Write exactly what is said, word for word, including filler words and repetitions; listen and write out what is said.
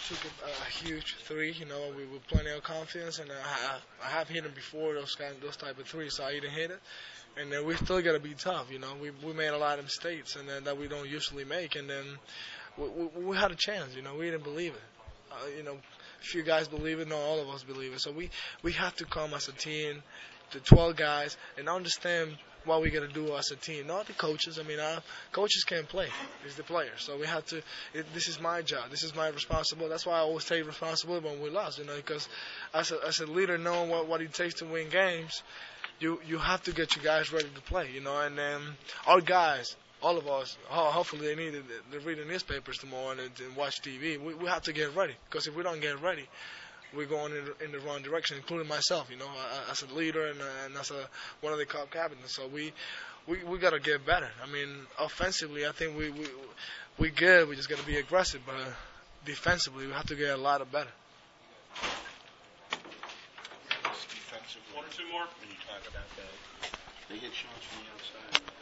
took a, a huge three, you know, with, with plenty of confidence, and I, have I have hit them before those kind, those type of threes, so I didn't hit it. And then we still gotta be tough, you know. We we made a lot of mistakes, and then that we don't usually make, and then we, we, we had a chance, you know. We didn't believe it, uh, you know. A few guys believe it, not all of us believe it. So we we have to come as a team, the twelve guys, and understand what we got to do as a team. Not the coaches. I mean, our coaches can't play. It's the players. So we have to. It, this is my job. This is my responsibility. That's why I always take responsibility when we lost. You know, because as a, as a leader, knowing what, what it takes to win games, you you have to get your guys ready to play. You know, and then our guys. All of us, ho- hopefully they need to, to read the newspapers tomorrow and, and watch T V. We, we have to get ready because if we don't get ready, we're going in the, in the wrong direction, including myself. You know, uh, as a leader and, uh, and as a one of the club captains. So we we, we got to get better. I mean, offensively, I think we we we good. We just got to be aggressive, but defensively, we have to get a lot of better. Defensive. One or two more. When you talk about that, they hit shots from the outside.